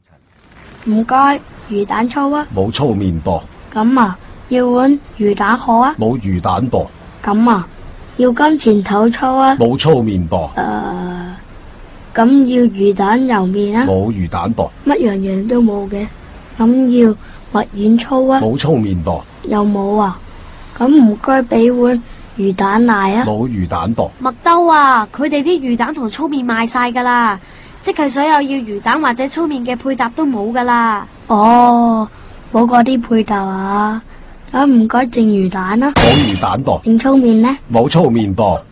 唔該，魚蛋粗啊。 冇粗麵噃。 咁啊，要碗魚蛋河啊。 冇魚蛋噃。 咁啊，要金錢肚粗啊。 冇粗麵噃。 咁要魚蛋油麵啊。 冇魚蛋噃。 乜樣樣都冇嘅。咁要墨丸粗啊。 冇粗麵噃。 又冇啊。咁唔該俾碗魚蛋奶啊。 冇魚蛋噃。 麥兜啊，佢哋啲魚蛋同粗麵賣晒噶啦，即係所有要魚蛋或者粗麵嘅配搭都冇噶啦。 哦，冇嗰啲配搭啊。咁唔該淨魚蛋啊。 冇魚蛋噃。 淨粗麵呢？ 冇粗麵噃。